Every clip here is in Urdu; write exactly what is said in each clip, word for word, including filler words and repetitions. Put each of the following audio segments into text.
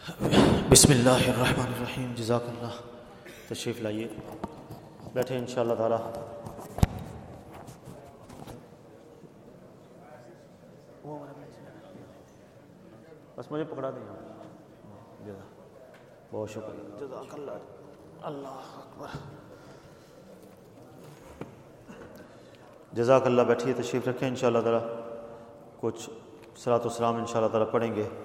بسم اللہ الرحمن الرحیم. جزاک اللہ. تشریف لائیے, بیٹھے ان شاء اللہ تعالی. بس مجھے پکڑا دیں. بہت شکریہ. جزاک اللہ. اللہ اکبر. جزاک اللہ. بیٹھیے, تشریف رکھیں. ان شاء اللہ تعالی کچھ صلاۃ و سلام ان شاء اللہ تعالی پڑھیں گے.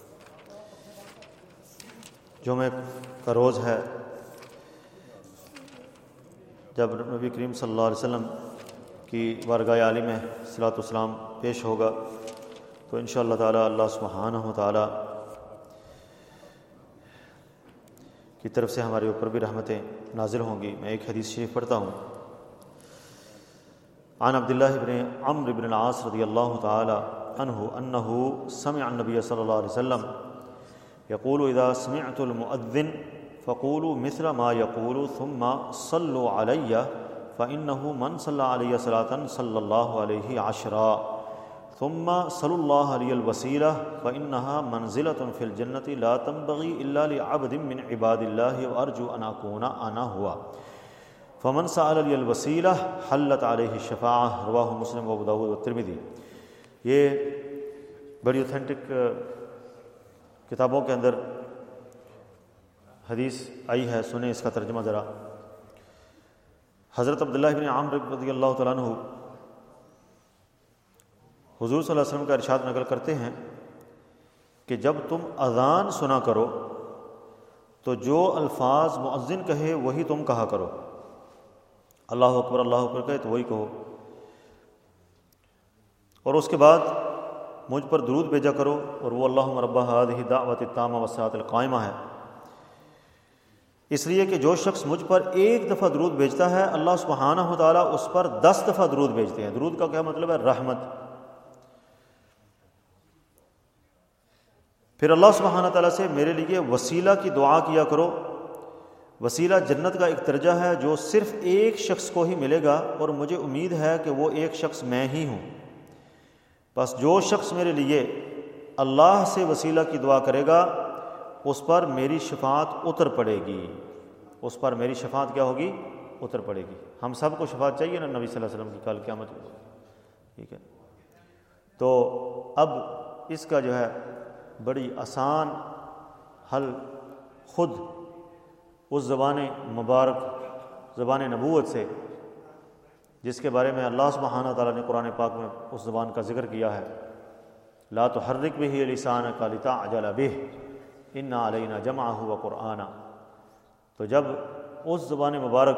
جمعہ کا روز ہے, جب نبی کریم صلی اللہ علیہ وسلم کی بارگاہ عالی میں صلاۃ و سلام پیش ہوگا تو ان شاء اللہ تعالیٰ اللہ سبحانہ و تعالیٰ کی طرف سے ہمارے اوپر بھی رحمتیں نازل ہوں گی. میں ایک حدیث شریف پڑھتا ہوں. عن عبداللہ بن عمرو بن العاص رضی اللہ تعالیٰ عنہ انہ سمع النبی صلی اللہ علیہ وسلم يقول اذا سمعت المؤذن فقولوا مثل ما يقول ثم صلوا علي فانه من صلى علي صلاه صلى الله عليه عشرا ثم صلوا الله علي الوسيله فانها منزله في الجنه لا تنبغي الا لعبد من عباد الله وارجو ان اكون انا هو فمن سأل لي الوسيله حلت عليه الشفاعه رواه مسلم و ابو داود والترمذی. یہ بڑی اوتھینٹک کتابوں کے اندر حدیث آئی ہے. سنیں اس کا ترجمہ ذرا. حضرت عبداللہ بن عمرو رضی اللہ تعالیٰ عنہ حضور صلی اللہ علیہ وسلم کا ارشاد نقل کرتے ہیں کہ جب تم اذان سنا کرو تو جو الفاظ مؤذن کہے وہی تم کہا کرو. اللہ اکبر اللہ اکبر کہے تو وہی کہو, اور اس کے بعد مجھ پر درود بھیجا کرو, اور وہ اللہم رب ہذہ الدعوۃ التامہ والصلاۃ القائمہ ہے. اس لیے کہ جو شخص مجھ پر ایک دفعہ درود بھیجتا ہے اللہ سبحانہ و تعالیٰ اس پر دس دفعہ درود بھیجتے ہیں. درود کا کیا مطلب ہے؟ رحمت. پھر اللہ سبحانہ تعالیٰ سے میرے لیے وسیلہ کی دعا کیا کرو. وسیلہ جنت کا ایک درجہ ہے جو صرف ایک شخص کو ہی ملے گا, اور مجھے امید ہے کہ وہ ایک شخص میں ہی ہوں. بس جو شخص میرے لیے اللہ سے وسیلہ کی دعا کرے گا اس پر میری شفاعت اتر پڑے گی. اس پر میری شفاعت کیا ہوگی؟ اتر پڑے گی. ہم سب کو شفاعت چاہیے نا نبی صلی اللہ علیہ وسلم کی کل قیامت میں. ٹھیک ہے, تو اب اس کا جو ہے بڑی آسان حل خود اس زبان مبارک زبان نبوت سے, جس کے بارے میں اللہ سبحانہ تعالیٰ نے قرآن پاک میں اس زبان کا ذکر کیا ہے. لا تحرک بہ لسانک لتعجل بہ ان علینا جمعہ وقرآنہ. تو جب اس زبان مبارک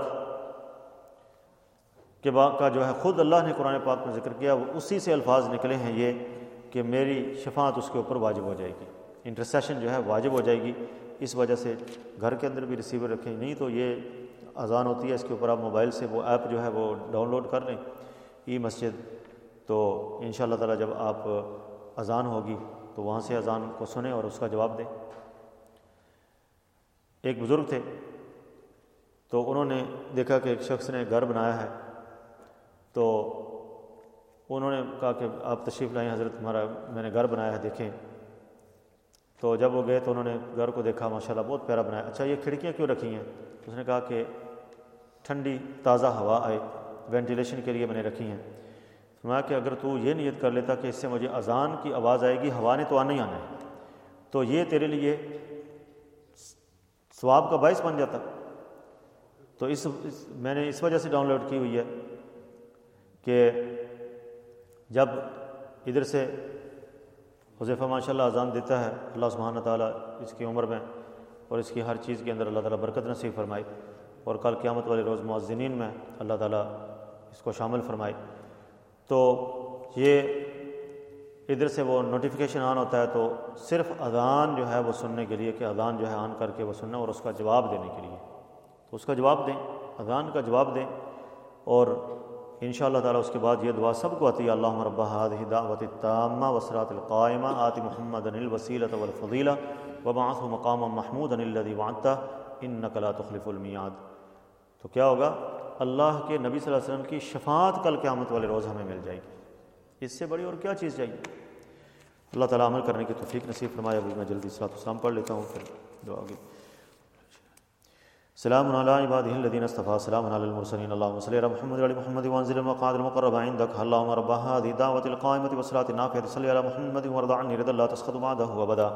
کے بعد کا جو ہے خود اللہ نے قرآن پاک میں ذکر کیا, وہ اسی سے الفاظ نکلے ہیں یہ کہ میری شفاعت اس کے اوپر واجب ہو جائے گی, انٹرسیشن جو ہے واجب ہو جائے گی. اس وجہ سے گھر کے اندر بھی ریسیور رکھیں, نہیں تو یہ اذان ہوتی ہے اس کے اوپر آپ موبائل سے وہ ایپ جو ہے وہ ڈاؤن لوڈ کر لیں, ای مسجد, تو ان شاء اللہ تعالیٰ جب آپ اذان ہوگی تو وہاں سے اذان کو سنیں اور اس کا جواب دیں. ایک بزرگ تھے تو انہوں نے دیکھا کہ ایک شخص نے گھر بنایا ہے, تو انہوں نے کہا کہ آپ تشریف لائیں حضرت, ہمارا میں نے گھر بنایا ہے دیکھیں. تو جب وہ گئے تو انہوں نے گھر کو دیکھا, ماشاءاللہ بہت پیارا بنایا. اچھا یہ کھڑکیاں کیوں رکھی ہیں؟ اس نے کہا کہ ٹھنڈی تازہ ہوا آئے, وینٹیلیشن کے لیے میں نے رکھی ہیں. فرمایا کہ اگر تو یہ نیت کر لیتا کہ اس سے مجھے اذان کی آواز آئے گی, ہوا نے تو آنا ہی آنا ہے, تو یہ تیرے لیے ثواب کا باعث بن جاتا. تو اس, اس میں نے اس وجہ سے ڈاؤن لوڈ کی ہوئی ہے کہ جب ادھر سے حذیفہ ماشاء اللہ اذان دیتا ہے, اللہ سبحانہ تعالیٰ اس کی عمر میں اور اس کی ہر چیز کے اندر اللہ تعالیٰ برکت نصیب فرمائے, اور کل قیامت والے روز مؤذنین میں اللہ تعالیٰ اس کو شامل فرمائے. تو یہ ادھر سے وہ نوٹیفیکیشن آن ہوتا ہے, تو صرف اذان جو ہے وہ سننے کے لیے, کہ اذان جو ہے آن کر کے وہ سننا اور اس کا جواب دینے کے لیے. تو اس کا جواب دیں, اذان کا جواب دیں, اور ان شاء اللہ تعالیٰ اس کے بعد یہ دعا سب کو آتی ہے. اللہم رب ہذہ الدعوۃ التامہ والصلاۃ القائمہ آت محمدا الوسیلۃ والفضیلہ وابعثہ مقاما محمودا الذی وعدتہ انک لا تخلف المیعاد. تو کیا ہوگا؟ اللہ کے نبی صلی اللہ علیہ وسلم کی شفاعت کل قیامت والے روز ہمیں مل جائے گی. اس سے بڑی اور کیا چیز چاہیے؟ اللہ تعالیٰ عمل کرنے کی توفیق نصیب فرمائے. ابھی میں جلدی صلاۃ والسلام پڑھ لیتا ہوں پھر دعا کی. سلام علی عبادہ الذین اصطفیٰ سلام علی المرسلین اللہم صلی علی محمد وعلی محمد وانزل المقعد المقرب عندک اللہم رب هذه الدعوة القائمة والصلاة النافعة صلی علی محمد وارض عنی رضا لا تسخط بعده ابدا.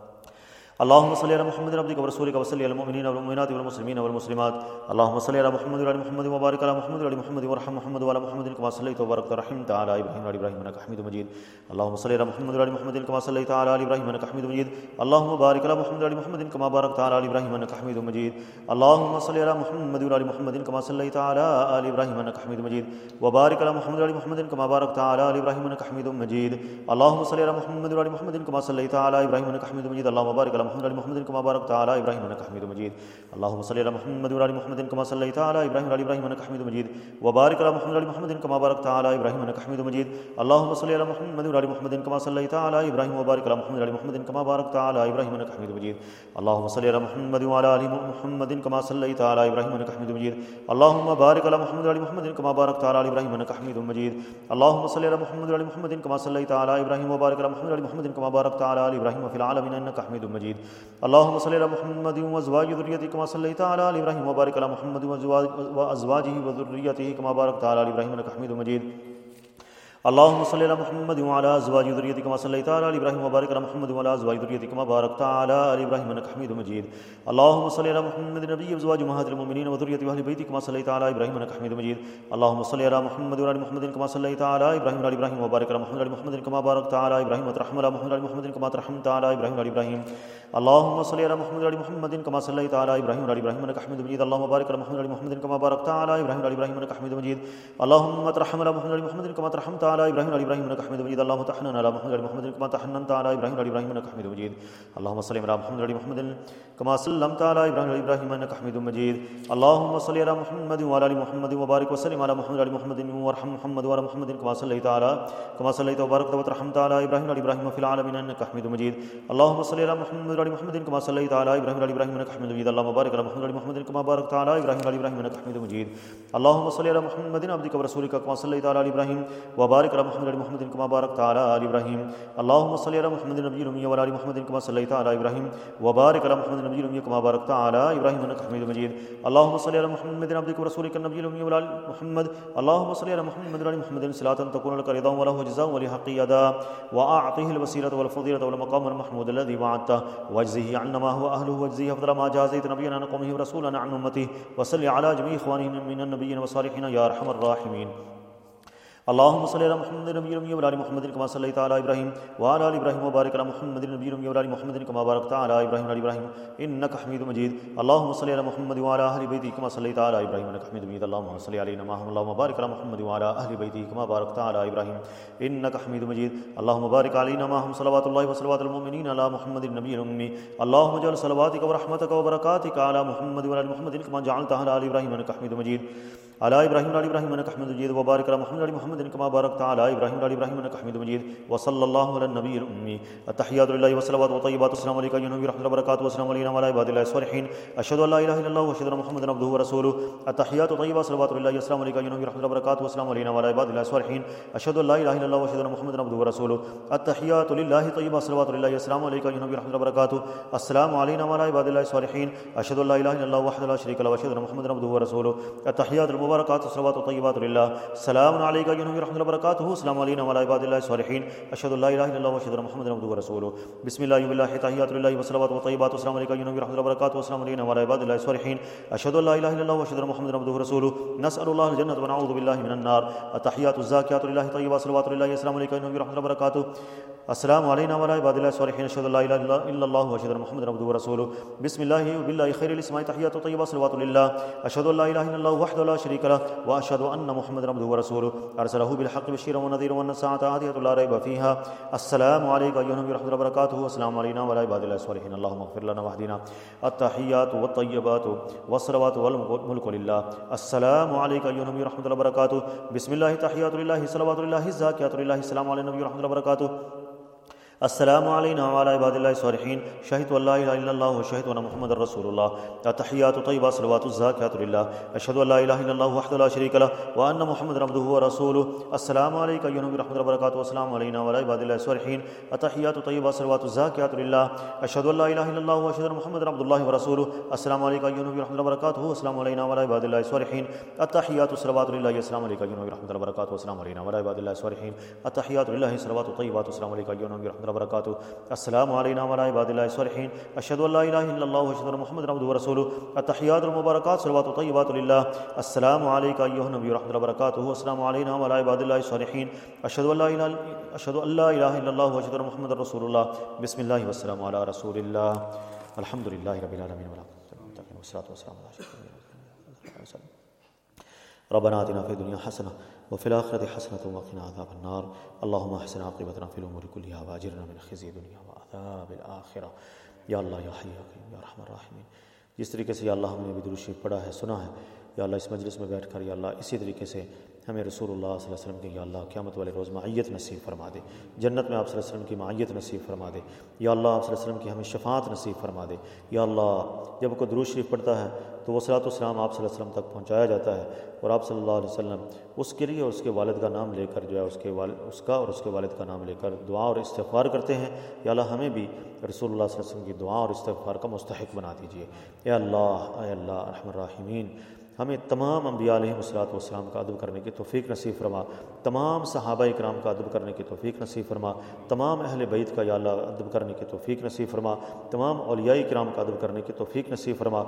اللهم صل على محمد عبدك ورسولك وصل على المؤمنين والمؤمنات والمسلمين والمسلمات. اللهم صل على محمد وعلى محمد وبارك على محمد وعلى محمد وارحم محمد وعلى محمد كما صليت وباركت ورحمت على ابراهيم وعلى ابراهيم انك حميد مجيد. اللهم صل على محمد وعلى محمد كما صليت على ال ابراهيم انك حميد مجيد. اللهم بارك على محمد وعلى محمد كما باركت على ال ابراهيم انك حميد مجيد. اللهم صل على محمد وعلى محمد كما صليت على ال ابراهيم انك حميد مجيد. وبارك على محمد وعلى محمد كما باركت على ال ابراهيم انك حميد مجيد. اللهم صل على محمد وعلى محمد كما صليت على ابراهيم انك حميد مجيد. اللهم بارك على محمد وعلى محمد كما باركت على ابراهيم انك حميد مجيد. اللهم صل على محمد وعلى محمد كما صليت على ابراهيم وعلى ابراهيم انك حميد مجيد. وبارك على محمد وعلى محمد كما باركت على ابراهيم انك حميد مجيد. اللهم صل على محمد وعلى محمد كما صليت على ابراهيم وبارك على محمد وعلى محمد كما باركت على ابراهيم انك حميد مجيد. اللهم صل على محمد وعلى ال محمد كما صليت على ابراهيم انك حميد مجيد. اللهم بارك على محمد وعلى محمد كما باركت على ابراهيم انك حميد مجيد. اللهم صل على محمد وعلى محمد كما صليت على ابراهيم وبارك على محمد وعلى محمد كما باركت على ال ابراهيم في العالمين انك حميد مجيد. اللهم صل على محمد وازواج ذريته كما صليت على ال ابراهيم وبارك على محمد وازواجه وذريته كما باركت على ال ابراهيم انك حميد مجيد. اللهم صل على محمد وعلى ازواج ذريته كما صليت على ال ابراهيم وبارك على محمد وعلى ازواج ذريته كما باركت على ال ابراهيم انك حميد مجيد. اللهم صل على محمد النبي وازواج امهات المؤمنين وذريته واهل بيته كما صليت على ابراهيم انك حميد مجيد. اللهم صل على محمد وعلى محمد كما صليت على ابراهيم وعلى ابراهيم وبارك على محمد وعلى محمد كما باركت على ابراهيم وترحم على محمد وعلى محمد كما ترحمت على ابراهيم وعلى ابراهيم. اللهم صل على محمد وعلى محمد كما صليت على ابراهيم وعلى ابراهيم انك حميد مجيد. اللهم بارك على محمد وعلى محمد كما باركت على ابراهيم وعلى ابراهيم انك حميد مجيد. اللهم ترحم على محمد وعلى محمد كما ترحمت على ابراهيم وعلى ابراهيم انك حميد مجيد. اللهم تحنن على محمد وعلى محمد كما تحننت على ابراهيم وعلى ابراهيم انك حميد مجيد. اللهم صل على محمد وعلى محمد كما سلمت على ابراهيم وعلى ابراهيم انك حميد مجيد. اللهم صل على محمد وعلى ال محمد وبارك وسلم على محمد وعلى محمد وارحم محمد وعلى محمد كما صليت على كما صليت وباركت وترحمت على ابراهيم وعلى ابراهيم في العالمين انك حميد مجيد. اللهم صل على محمد وعلى محمد كما صليت على ابراهيم وعلى ابراهيم انك حميد مجيد. اللهم بارك على محمد وعلى محمد كما باركت على ابراهيم وعلى ابراهيم انك حميد مجيد. اللهم صل على محمد عبدك ورسولك كما صليت على ابراهيم وبارك على محمد وعلى محمد كما باركت على ال ابراهيم. اللهم صل على محمد النبي الامي وعلى ال محمد كما صليت على ابراهيم وبارك على محمد النبي الامي كما باركت على ابراهيم انك حميد مجيد. اللهم صل على محمد عبدك ورسولك النبي الامي وعلى ال محمد. اللهم صل على محمد وعلى محمد صلاة تكون لك رضا وله جزاء ولحق ادا واعطه الوسيله والفضيله والمقام المحمود الذي وعدته واجزه عنا ما هو اهله واجزه افضل ما جازيت نبينا عن قومه ورسولا عن امته وصل على جميع اخوانه من النبيين والصالحين يا ارحم الراحمين. اللهم صل على محمد النبي الامي وعلى محمد كما صليت على ابراهيم وعلى ال ابراهيم وبارك على محمد النبي الامي وعلى محمد كما باركت على ابراهيم وعلى ابراهيم انك حميد مجيد. اللهم صل على محمد وعلى اهل بيته كما صليت على ابراهيم انك حميد مجيد. اللهم صل علينا معهم. اللهم بارك على محمد وعلى اهل بيته كما باركت على ابراهيم انك حميد مجيد. اللهم بارك علينا معهم صلوات الله وصلوات المؤمنين على محمد النبي الامي. اللهم اجعل صلواتك ورحمتك وبركاتك على محمد وعلى محمد كما جعلتها على ال ابراهيم انك حميد مجيد. على ابراهيم وعلى ابراهيم انك حميد مجيد. وبارك على محمد وعلى محمد كما باركت على ابراهيم وعلى ابراهيم انك حميد مجيد. وصلى الله على النبي الامي. التحيات لله والصلوات والطيبات. السلام عليك ايها النبي ورحمه الله وبركاته. والسلام علينا وعلى عباد الله الصالحين. اشهد ان لا اله الا الله واشهد ان محمدا عبده ورسوله. التحيات الطيبات صلوات لله. السلام عليك ايها النبي ورحمه الله وبركاته. والسلام علينا وعلى عباد الله الصالحين. اشهد ان لا اله الا الله واشهد ان محمدا عبده ورسوله. التحيات لله طيبات صلوات لله. السلام عليك ايها النبي ورحمه الله وبركاته. السلام علينا وعلى عباد الله الصالحين. اشهد ان لا اله الا الله وحده لا شريك له واشهد ان محمدا عبده ورسوله. التحيات المباركات الصلوات الطيبات لله. السلام عليك ايها النبي ورحمه الله وبركاته. السلام علينا وعلى عباد الله الصالحين. اشهد ان لا اله الا الله واشهد ان محمدا عبده ورسوله. بسم الله بالله تحيات لله والصلوات والطيبات. السلام عليك ايها النبي ورحمه الله وبركاته. السلام علينا وعلى عباد الله الصالحين. اشهد ان لا اله الا الله واشهد ان محمدا عبده ورسوله. نسال الله الجنه ونعوذ بالله من النار. التحيات الزاكيات لله طيبات صلوات لله. السلام عليك ايها النبي ورحمه الله وبركاته. السلام علينا وعلى عباد الله الصالحين. اشهد ان لا اله الا الله واشهد ان محمدا عبده ورسوله. بسم الله وبالله خير الاسماء تحيات طيبات صلوات لله. اشهد ان لا اله الا الله وحده لا شريك له واشهد ان محمدا عبده ورسوله. ارسله بالحق بشيرا ونذيرا وان الساعه آتية لا ريب فيها. السلام عليك ايها النبي ورحمه الله وبركاته. السلام علينا وعلى عباد الله الصالحين. اللهم اغفر لنا واهدنا. التحيات والطيبات والصلوات والملك لله. السلام عليك ايها النبي ورحمه الله وبركاته. بسم الله تحيات لله صلوات لله الزاكيات لله. السلام على النبي ورحمه الله وبركاته. السلام علینا وعلی عباد اللہ الصالحین شہدت ان لا الہ الا اللہ وشہدت ان محمد رسول اللہ التحیات طیبہ صلوات الزاکیات للہ اشہد ان لا الہ الا اللہ وحدہ لا شریک لہ وان محمد عبدہ ورسولہ السلام علیکم ایھا النبی رحمۃ اللہ وبرکاتہ والسلام علینا وعلی عباد اللہ الصالحین التحیات طیبہ صلوات الزاکیات للہ اشہد ان لا الہ الا اللہ واشہد ان محمد عبدہ اللہ ورسولہ السلام علیکم ایھا النبی رحمۃ اللہ وبرکاتہ والسلام علینا وعلی عباد اللہ الصالحین التحیات صلوات للہ السلام علیکم ایھا النبی رحمۃ اللہ وبرکاتہ والسلام علینا وعلی عباد اللہ الصالحین التحیات للہ صلوات طیبات السلام علیکم ایھا النبی رحمۃ اللہ وبرکاتہ السلام علینا وعلی عباد اللہ الصالحین اشہد ان لا الہ الا اللہ واشہد ان محمد عبدہ ورسولہ التحیات المبارکات صلوات طیبات للہ السلام علیکم ایھا النبی رحمۃ اللہ وبرکاتہ السلام علینا وعلی عباد اللہ الصالحین اشہد ان لا الہ اشہد ان لا الہ الا اللہ واشہد ان محمد رسول اللہ بسم اللہ والسلام علی رسول اللہ الحمد للہ رب العالمین والصلاۃ والسلام علی اشرف الانبیاء ربنا آتنا فی الدنیا حسنہ وفی الآخرۃ حسنۃ وقنا عذاب النار اللہم احسن عاقبتنا فی الامور کلہا واجرنا من خزی الدنیا وعذاب الآخرہ یا اللہ یا حی یا قیوم یا ارحم الراحمین۔ جس طریقے سے یا اللہ ہم نے بھی درود شریف پڑھا ہے سنا ہے یا اللہ اس مجلس میں بیٹھ کر یا اللہ اسی طریقے سے ہمیں رسول اللہ صلی اللہ علیہ وسلم کی یا اللہ قیامت والے روز معیت نصیب فرما دے، جنت میں آپ صلی اللہ علیہ وسلم کی معیت نصیب فرما دے یا اللہ آپ صلی اللہ علیہ وسلم کی ہمیں شفاعت نصیب فرما دے یا اللہ جب کوئی درود شریف پڑھتا ہے تو وہ صلاۃ والسلام آپ صلی اللہ علیہ وسلم تک پہنچایا جاتا ہے اور آپ صلی اللہ علیہ وسلم اس کے لیے اور اس کے والد کا نام لے کر جو ہے اس کے والد اس کا اور اس کے والد کا نام لے کر دعا اور استغفار کرتے ہیں یا اللہ ہمیں بھی رسول اللہ صلی اللہ علیہ وسلم کی دعا اور استغفار کا مستحق بنا دیجیے اے اللہ اے اللہ ارحم الراحمین۔ ہمیں تمام انبیاء علیہ الصلوۃ والسلام کا ادب کرنے کی توفیق نصیب فرما، تمام صحابہ اکرام کا ادب کرنے کی توفیق نصیب فرما، تمام اہل بیت کا یا اللہ ادب کرنے کی توفیق نصیب فرما، تمام اولیاء اکرام کا ادب کرنے کی توفیق نصیب فرما،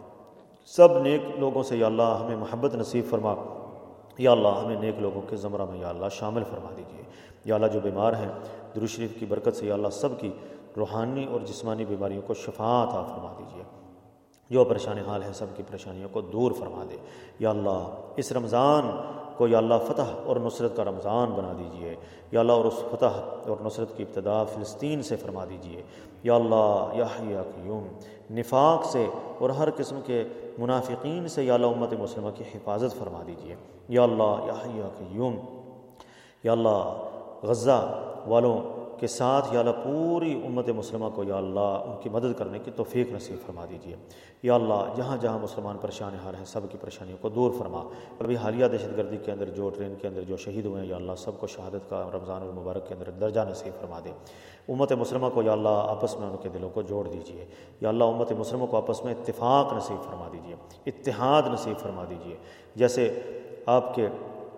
سب نیک لوگوں سے یا اللہ ہمیں محبت نصیب فرما یا اللہ ہمیں نیک لوگوں کے زمرہ میں یا اللہ شامل فرما دیجیے یا اللہ جو بیمار ہیں درود شریف کی برکت سے یا اللہ سب کی روحانی اور جسمانی بیماریوں کو شفا عطا فرما دیجیے، جو پریشان حال ہیں سب کی پریشانیوں کو دور فرما دے یا اللہ اس رمضان کو یا اللہ فتح اور نصرت کا رمضان بنا دیجیے یا اللہ اور اس فتح اور نصرت کی ابتدا فلسطین سے فرما دیجیے یا اللہ یا حی یا قیوم، نفاق سے اور ہر قسم کے منافقین سے یا اللہ امت مسلمہ کی حفاظت فرما دیجیے یا اللہ یا حی یا قیوم یا اللہ غزہ والوں کے ساتھ یا اللہ پوری امت مسلمہ کو یا اللہ ان کی مدد کرنے کی توفیق نصیب فرما دیجیے یا اللہ جہاں جہاں مسلمان پریشان حال ہیں سب کی پریشانیوں کو دور فرما، ابھی حالیہ دہشت گردی کے اندر جو ٹرین کے اندر جو شہید ہوئے ہیں یا اللہ سب کو شہادت کا رمضان المبارک کے اندر درجہ نصیب فرما دے، امت مسلمہ کو یا اللہ آپس میں ان کے دلوں کو جوڑ دیجیے یا اللہ امت مسلمہ کو آپس میں اتفاق نصیب فرما دیجیے، اتحاد نصیب فرما دیجیے، جیسے آپ کے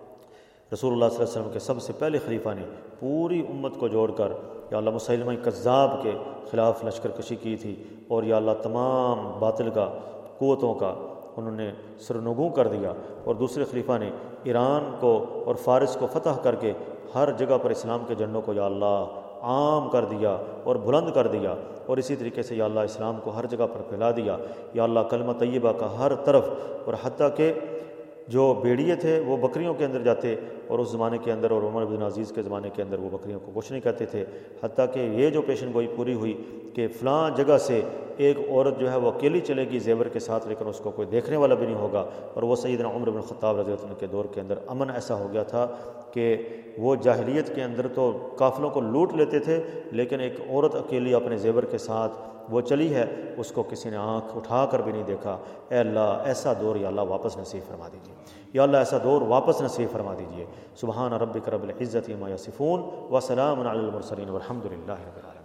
رسول اللہ صلی اللہ علیہ وسلم کے سب سے پہلے خلیفہ نے پوری امت کو جوڑ کر یا اللہ مسیلمہ کذاب کے خلاف لشکر کشی کی تھی اور یا اللہ تمام باطل کا قوتوں کا انہوں نے سرنگوں کر دیا اور دوسرے خلیفہ نے ایران کو اور فارس کو فتح کر کے ہر جگہ پر اسلام کے جھنڈوں کو یا اللہ عام کر دیا اور بلند کر دیا اور اسی طریقے سے یا اللہ اسلام کو ہر جگہ پر پھیلا دیا یا اللہ کلمہ طیبہ کا ہر طرف، اور حتیٰ کہ جو بیڑیے تھے وہ بکریوں کے اندر جاتے اور اس زمانے کے اندر اور عمر بن عزیز کے زمانے کے اندر وہ بکریوں کو کچھ نہیں کہتے تھے، حتیٰ کہ یہ جو پیشن گوئی پوری ہوئی کہ فلاں جگہ سے ایک عورت جو ہے وہ اکیلی چلے گی زیور کے ساتھ لیکن اس کو کوئی دیکھنے والا بھی نہیں ہوگا، اور وہ سیدنا عمر بن خطاب رضی اللہ عنہ کے دور کے اندر امن ایسا ہو گیا تھا کہ وہ جاہلیت کے اندر تو قافلوں کو لوٹ لیتے تھے لیکن ایک عورت اکیلی اپنے زیور کے ساتھ وہ چلی ہے اس کو کسی نے آنکھ اٹھا کر بھی نہیں دیکھا۔ اے اللہ ایسا دور یا اللہ واپس نصیب فرما دیجیے یا اللہ ایسا دور واپس نصیب فرما دیجیے۔ سبحان ربک رب العزت عما یصفون وسلام علی المرسلین والحمد للہ رب العالمین۔